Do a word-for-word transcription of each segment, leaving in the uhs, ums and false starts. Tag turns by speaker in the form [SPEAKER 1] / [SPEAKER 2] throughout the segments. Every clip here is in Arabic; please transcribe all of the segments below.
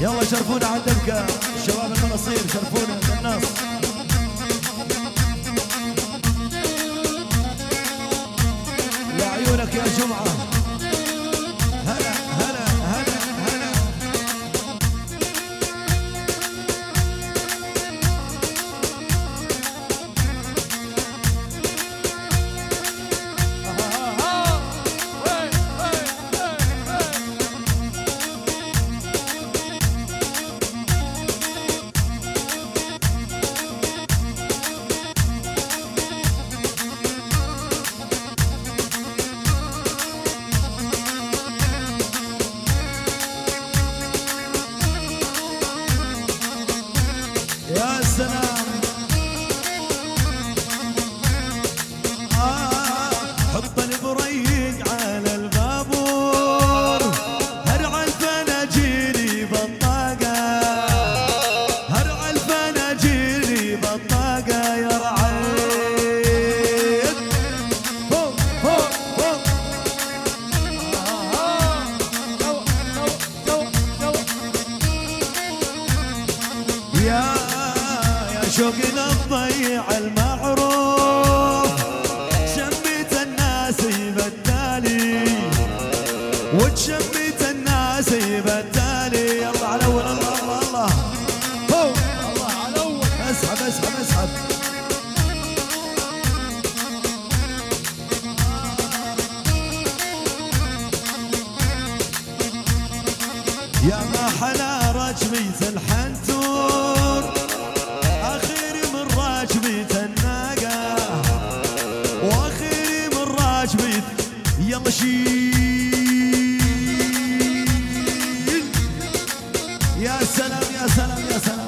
[SPEAKER 1] يلا شرفونا على الدبكة الشباب المناصير، شرفونا الناس. يا عيونك يا جمعة. هلا هلا هلا هلا. يا سلام. آه حط البريق على البابور، هرع الفناجيل بطاقة، هرع الفناجيل بطاقة يا رعيد. فوق فوق فوق. يا شوقنا تضيع المعروف، شميت الناس يبدالي وتشميت الناس يبدالي. يلا على اول. الله الله الله. فوق. الله على اول. اسحب اسحب اسحب. يا ما حلا رجمية الحنتور، اخير من راجبية الناقة، واخير من راجبية. يلا شيل. يا سلام يا سلام يا سلام.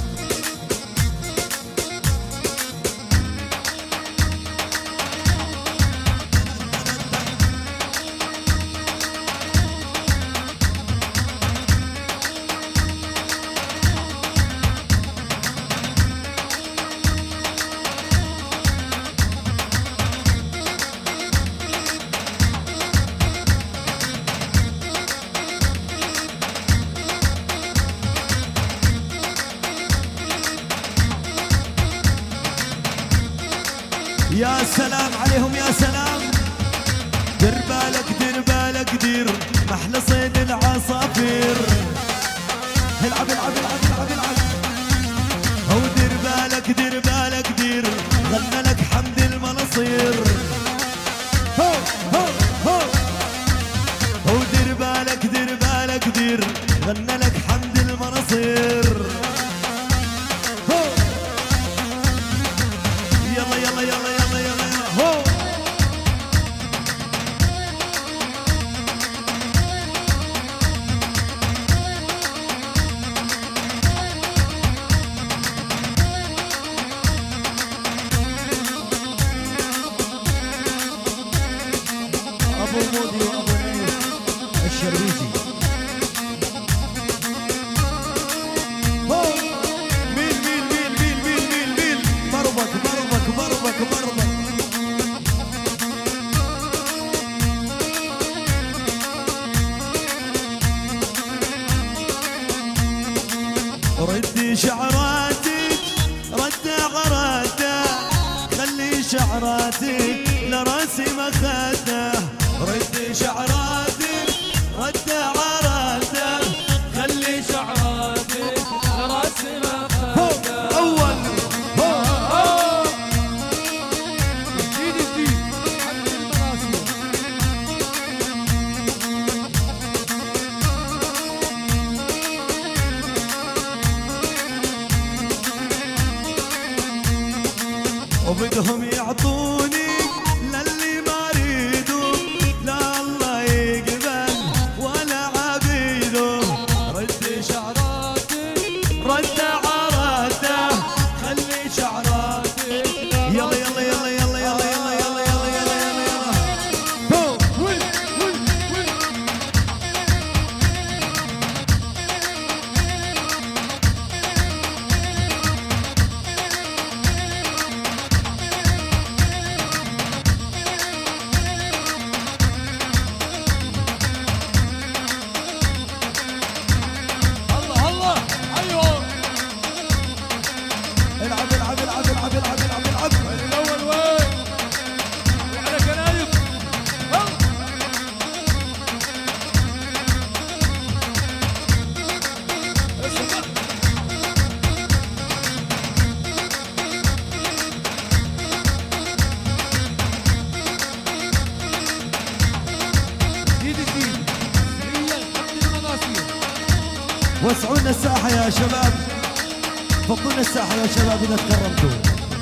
[SPEAKER 1] يا سلام عليهم يا سلام. دير بالك دير بالك دير محل صيد العصافير. العب العب العب العب العب. هو دير بالك دير بالك دير غنى لك حمد المناصير. هو هو هو. هو دير بالك دير بالك دير غنى لك حمد المناصير. يلا يلا يلا يلا يلا يلا. هو ابو مودي وابو نيس الشربيجي. هو مين مين مين مين مين مين مين. بربك بربك بربك بربك. ردي شعراتك رد غراته، خلي شعراتك لراسي مخده. ردي شعراتك رد غراته، خلي شعراتك لراسي مخده. اول وبدهم يعطوني للي ما اريده، لا الله يقبل ولا عبيده. رد شعراتك رد عراته، خلي شعراتك. يلا يلا يلا يلا يلا يلا يلا يلا يلا يلا يلا. فوق. وين وين وين. وسعونا الساحة يا شباب، فضونا الساحة يا شباب إذا تكرمتوا.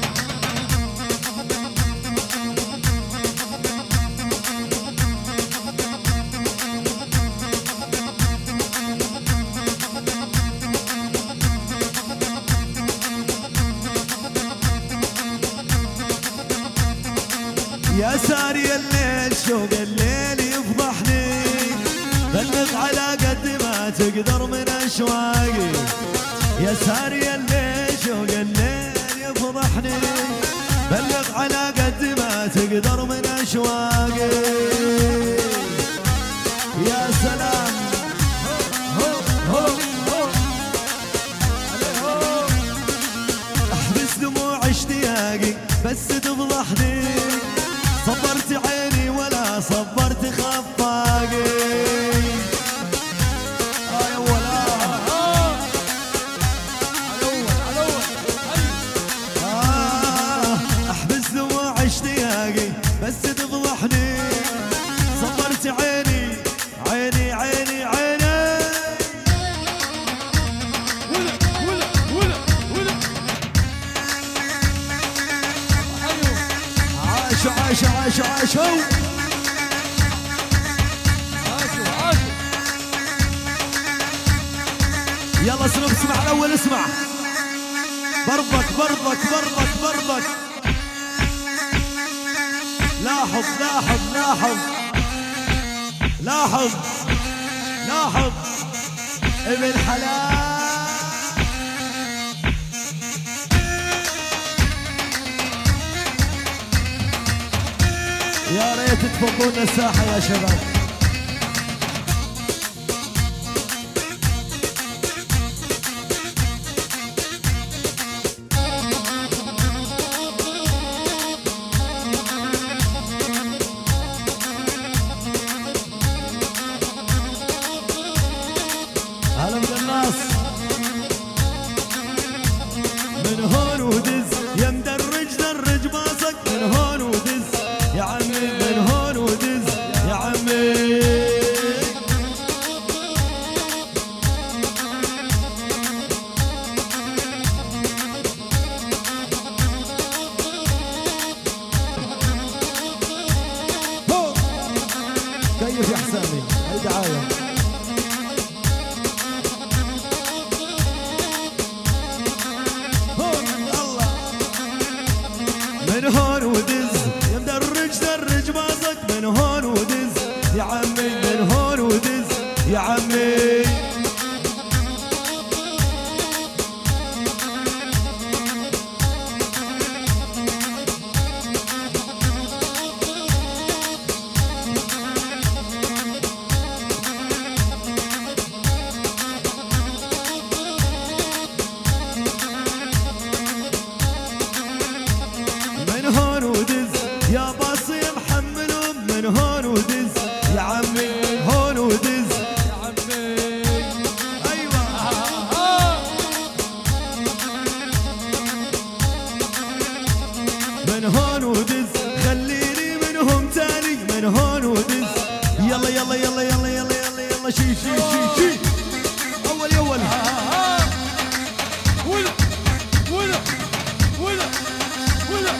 [SPEAKER 1] يا ساري الليل شوق الليل يفضحني، بلغ على قد ما تقدر من اشواقي. يا ساري الليل شوق الليل يفضحني، بلغ على قد ما تقدر من اشواقي. يا سلام هو هو هو هو، احبس دموع اشتياقي بس تفضحني. صبرت عيني ولا صبرت خفاقي. آه ولا آه احبس دموع اشتياقي بس تفضحني. صبرت عيني عيني عيني عيني. ولا ولا ولا ولا عاشوا عاشوا عاشوا عاشوا عاشوا عاشوا. يلا اسلوب، اسمع الاول، اسمع. برضك برضك برضك برضك. لاحظ لاحظ لاحظ لاحظ لاحظ ابن حلال. يا ريت تفضونا الساحة يا شباب. هلا بالناس. من هون ودز يا مدرج درج باصك، من هون ودز يا عمي، من هون ودز يا عمي. كيف يا حسامي؟ هاي دعاية. هون الله. من هون ودز يا مدرج درج باصك، من هون ودز يا عمي، من هون ودز يا عمي. من هون ودز يا باصي محملهم، من هون ودز يا عمي، من هون ودز يا عمي. ايوه من هون ودز، خليني منهم تاني، من هون ودز. يلا يلا يلا يلا يلا يلا يلا شي شي شي شي. اول يا اول. ولا ولا ولا ولا.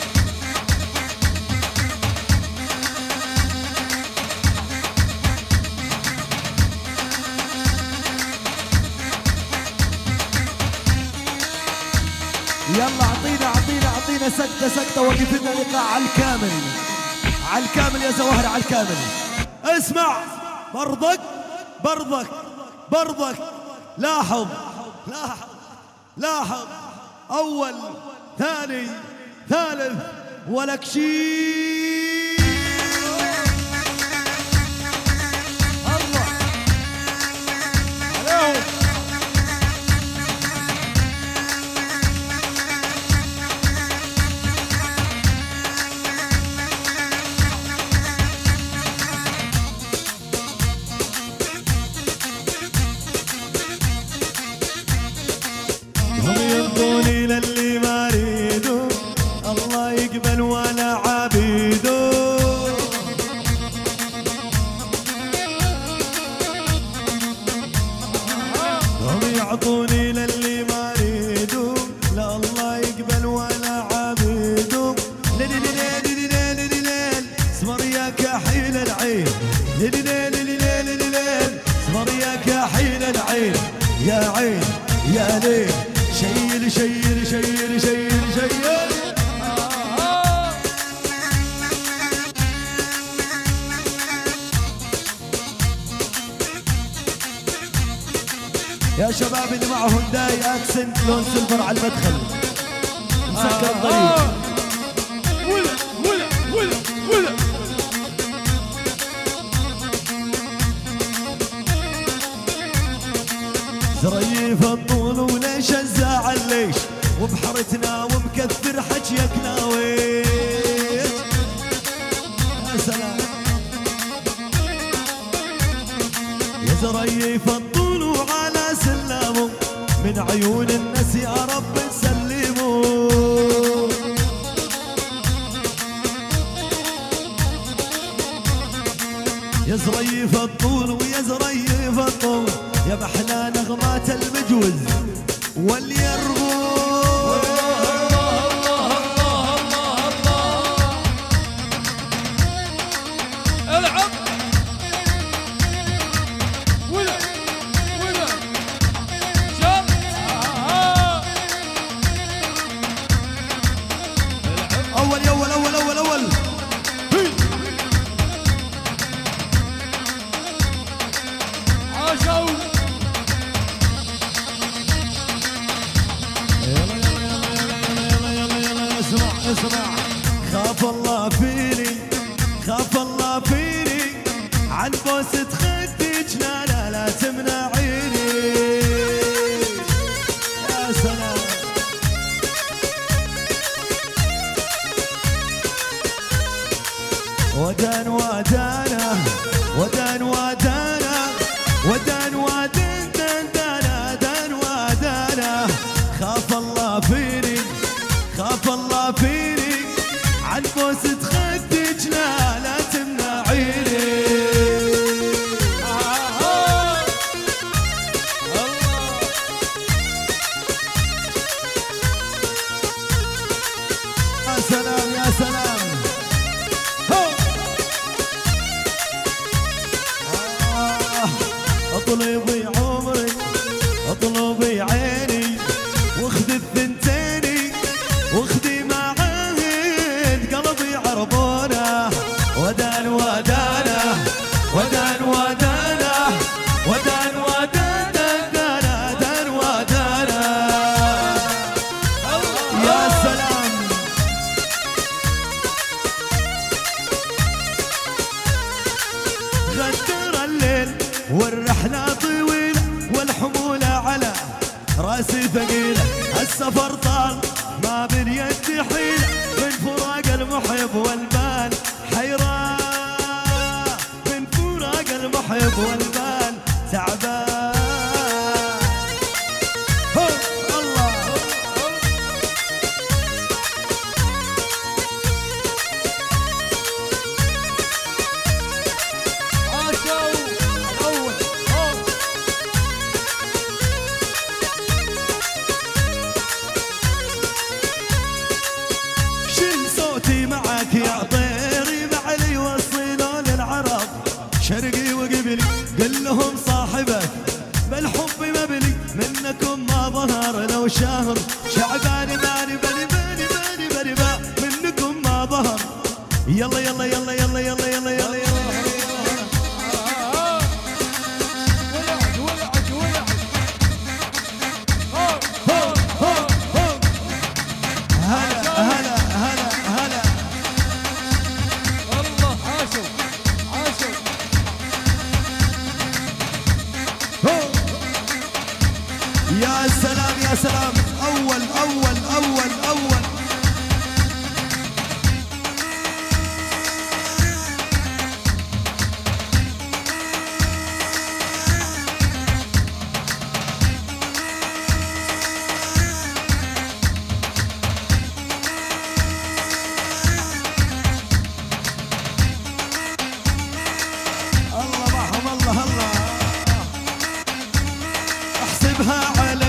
[SPEAKER 1] يلا اعطينا اعطينا اعطينا سكته سكته، وقف لنا لقاء على الكامل، على الكامل يا زواهر، على الكامل. اسمع برضك برضك برضك. لاحظ لاحظ لاحظ. اول ثاني ثالث ولك شي. الله عليهم. هم يرضوني للي ما اريده، الله يقبل ولا عبيده. اعطوني للي ما اريدهم، لا الله يقبل ولا عبيدهم. ليل ليل ليل ليل ليل اسمر يا كحيل العين، ليل ليل ليل ليل ليل اسمر يا كحيل العين، يا عين يا ليل شيل شيل شيل شيل شيل. يا شباب اللي معهم داي اكسنت لون سيلفر على المدخل مسكر الطريق.
[SPEAKER 2] ولا ولا ولا ولا
[SPEAKER 1] زريف الطول وليش الزعل ليش، وبحرتنا ومكثر حجيك ناويت. يا سلام يا زريف الطول وعلى سلامه، من عيون الناس يا رب تسلموا. يا زريف الطول ويا زريف الطول، يا محلى نغمات المجوز واليرغول.
[SPEAKER 2] الله الله الله الله الله العب ولا ولا شط.
[SPEAKER 1] اول يا اول اول اول اول
[SPEAKER 2] عاشوا.
[SPEAKER 1] اسمع خاف الله فيني، خاف الله فيني، عن بوسة خدك لا لا لا تمنعيني. يا سلام ودان ودانا ودان ودانا ودان ودان دان دانا دان ودانا. خاف الله فيني، خاف الله فيني، عن بوسة خدك لا لا تمنعيني. يا سلام يا سلام. آه اطلبي عمري اطلبي عيني، واخذي الثنتيني واخذي معاهن قلبي عربونه. ودان ودانا ودان ودانا ودان ودانا دانا دان ودانا. يا سلام غدر الليل والرحلة طويلة والحمولة على راسي ثقيلة. السفر طال ما باليد حيلة، من فراق المحب والبال حيران، من فراق المحب والبال تعبان. هو الله
[SPEAKER 2] عاشوا الاول.
[SPEAKER 1] شيل صوتي معك يا طيري معلي وصلوا للعرب شرقي وقبلي، قل لهم صاحبك بالحب مبلي، منكم ما ظهر لو شهر شعبان ماني بني بني بني بني با، منكم ما ظهر. يلا يلا يلا يلا يلا يلا يلا يلا
[SPEAKER 2] ولعت ولعت ولعت.
[SPEAKER 1] هلا هلا هلا هلا.
[SPEAKER 2] الله عاشوا عاشوا.
[SPEAKER 1] يا سلام يا سلام. اول اول اول اول الله معهم الله الله. احسبها على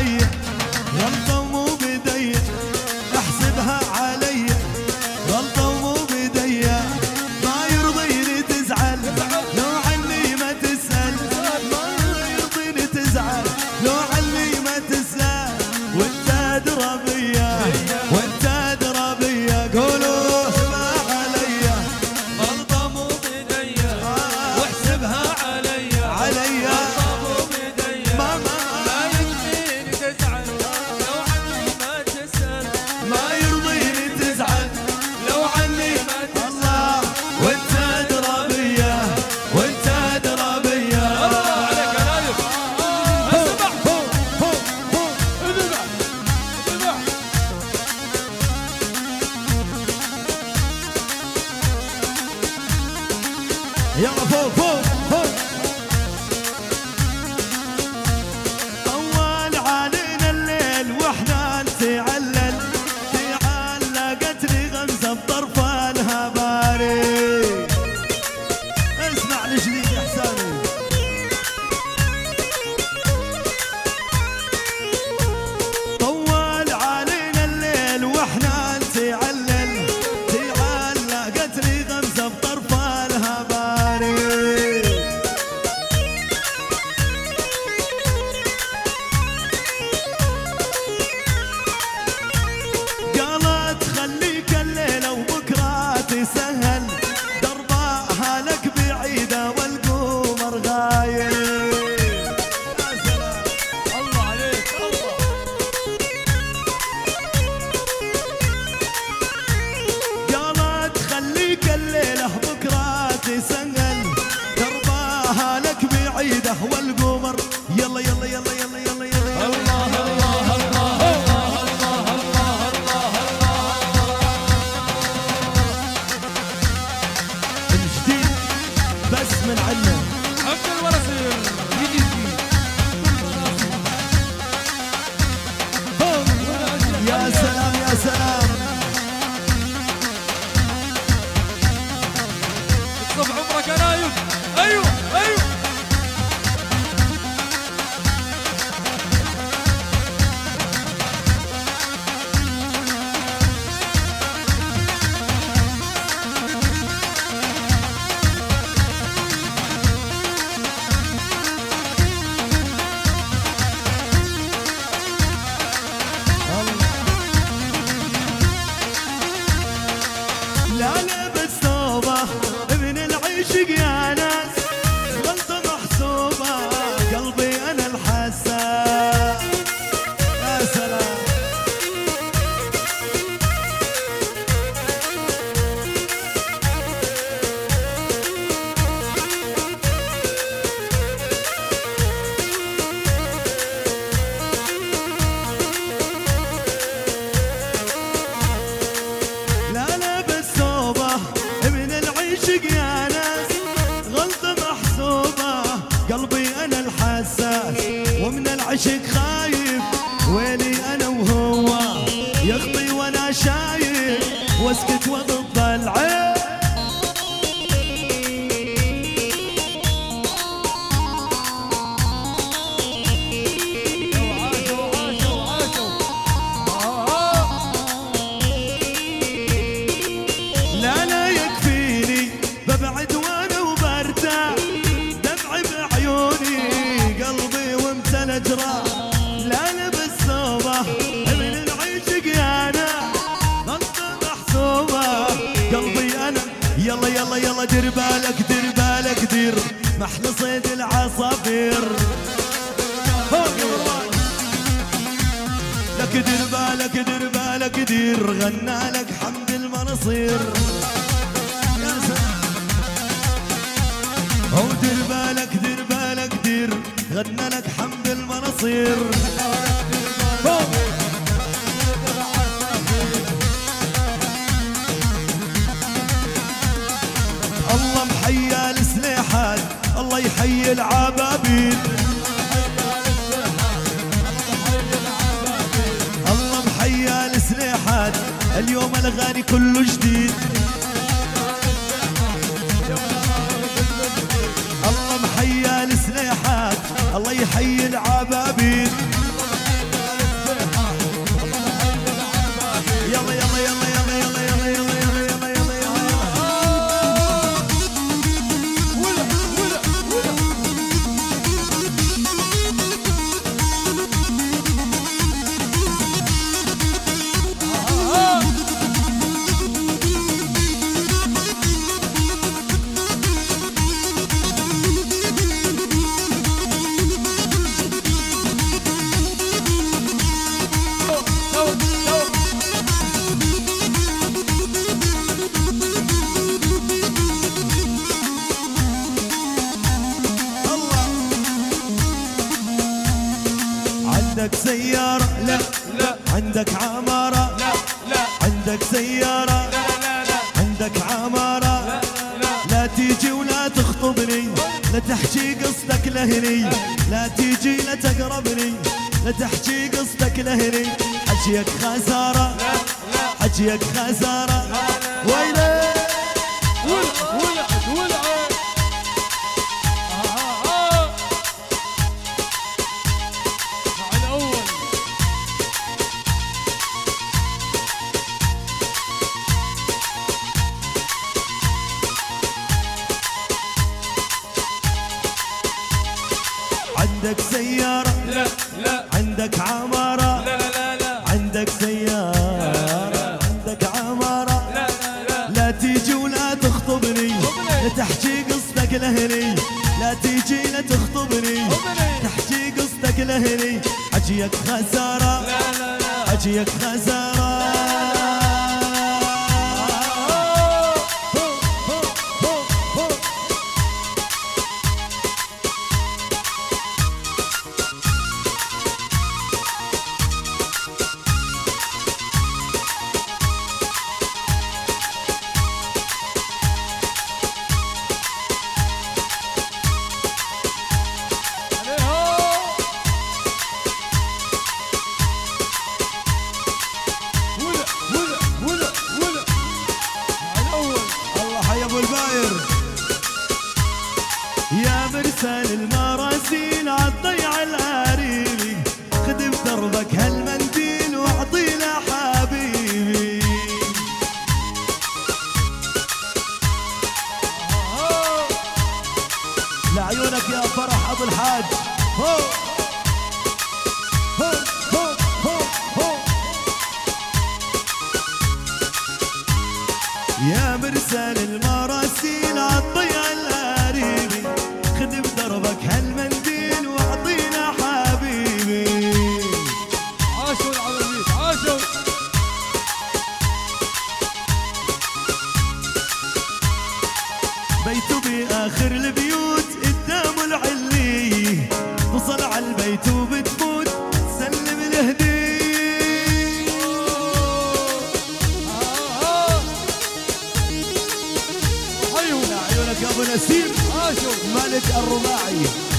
[SPEAKER 1] تراها لك بعيدة والقمر يلا يلا يلا يلا يلا يلا الله الله الله الله الله الجديد بس من عنا
[SPEAKER 2] عبد الورثي يجي
[SPEAKER 1] يا سلام يا سلام
[SPEAKER 2] صب عمرك يا نايف ايوه ايوه
[SPEAKER 1] لا لبس ثوبه ابن العشق يا ناس غلطة محسوبة قلبي أنا الحساس يا سلام لا لبس ثوبه ابن العشق يا ناس غلطة محسوبة قلبي أنا الحساس ومن العشق خايف ويلي أنا وهو يخطي وأنا شايف واسكت وضد العين
[SPEAKER 2] وعاشوا وعاشوا وعاشوا آه.
[SPEAKER 1] لا لا يكفيني ببعد وانا وبرتاح دمعي بعيوني قلبي وامتلى جراح لا لبس ثوبه ابن العشق يا انا غلطة محسوبة قلبي انا يلا يلا يلا دير بالك دير بالك دير محل صيد العصافير فوق يا مروان لك دير بالك دير بالك دير غنى لك حمد المناصير يا سلام هو دير بالك دير بالك دير غنى لك حمد المناصير فوق. الله محيا السليحات الله يحيي العبابيل الله محيا السليحات اليوم الاغاني كله جديد الله محيا السليحات الله يحيي العبابيل يلا يلا يلا يلا يلا يلا يلا يلا يلا يلا يلا
[SPEAKER 2] ولا ولا ولا آه. تو تو
[SPEAKER 1] الله عندك سيارة لا
[SPEAKER 2] لا
[SPEAKER 1] عندك عمارة
[SPEAKER 2] لا لا
[SPEAKER 1] عندك سيارة
[SPEAKER 2] لا لا لا
[SPEAKER 1] عندك عمارة
[SPEAKER 2] لا لا
[SPEAKER 1] لا تيجي ولا تخطبني لا تحكي قصتك لهني لا تيجي لا تقربني لا تحكي قصتك لهني حكيك خسارة حكيك خسارة ويلي
[SPEAKER 2] ولا ولا ولا آه آه مع الأول
[SPEAKER 1] عندك سيارة
[SPEAKER 2] لا لا
[SPEAKER 1] عندك عمارة
[SPEAKER 2] لا لا لا
[SPEAKER 1] عندك سيارة عندك عمارة
[SPEAKER 2] لا لا
[SPEAKER 1] لا تيجي ولا تخطبني لا تحكي قصتك لهني لا تيجي لا تخطبني تحكي قصتك لهني حكيك خسارة
[SPEAKER 2] لا لا لا
[SPEAKER 1] حكيك خسارة مرسل المراسيل عالضيع العريبي، خذ بدربك هالمنديل واعطينا حبيبي. لعيونك يا فرح ابو الحاج. هو هو هو هو هو يا مرسل المراسيل عالضيع القريبي، خذ بدربك هالمنديل واعطينا حبيبي.
[SPEAKER 2] عاشوا العربيت عاشوا.
[SPEAKER 1] بيته باخر البيوت قدام العلي، توصل على البيت وبتفوت سلم الهديه.
[SPEAKER 2] حيوا
[SPEAKER 1] عيونك يا ابو نسيم
[SPEAKER 2] عاشوا.
[SPEAKER 1] مالك الرباعي.